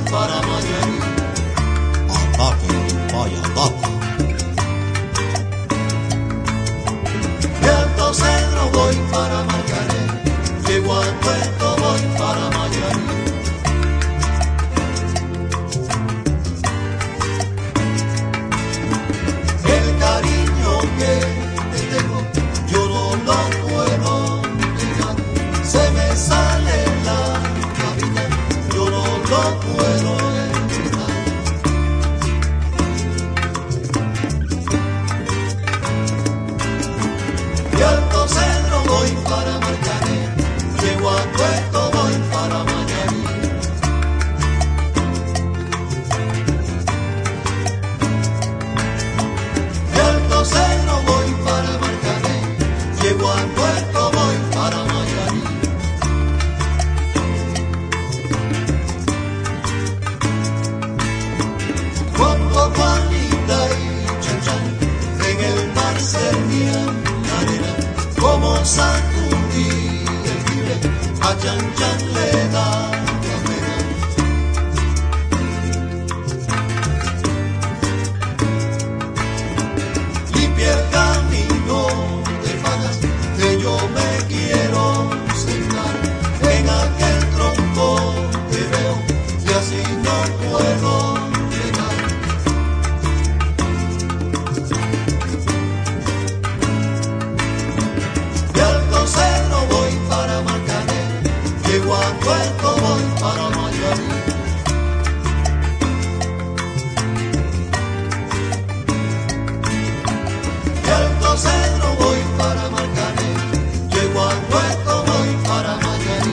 para Mayarí. Andate, vaya, andate. De Alto Cedro voy para Marcané, llego al puerto, voy para Mayarí. El cariño que te tengo, yo no lo puedo negar. Se me sale la capital, yo no lo puedo evitar. De Alto Cedro voy para Marcané, llego al puerto, voy para Mayarí. De Alto Cedro voy para Marcané, llego al puerto, voy para Mayarí. Cuando Juanita y Chanchan en el mar servían arena, como sacudí el jibe, a Chanchan le da la pena. Limpia el camino de fajas, que yo me quiero sentar en aquel tronco que veo, y así no puedo llegar. De Alto Cedro voy para Marcané, llego a puerto, voy para Mayarí. De Alto Cedro voy para Marcané, llego a puerto, voy para Mayarí.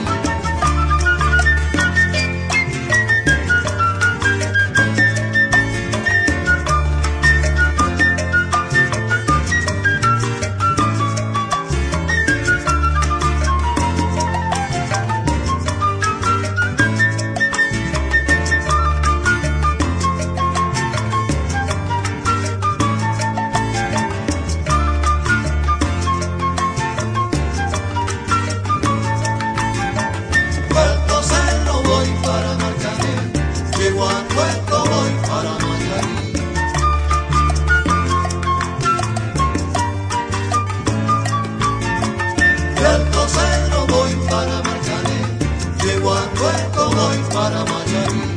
De Alto Cedro voy para Marcané, llego a puerto, voy para Mayarí. De Alto Cedro voy para Marcané, llego a puerto, voy para Mayarí.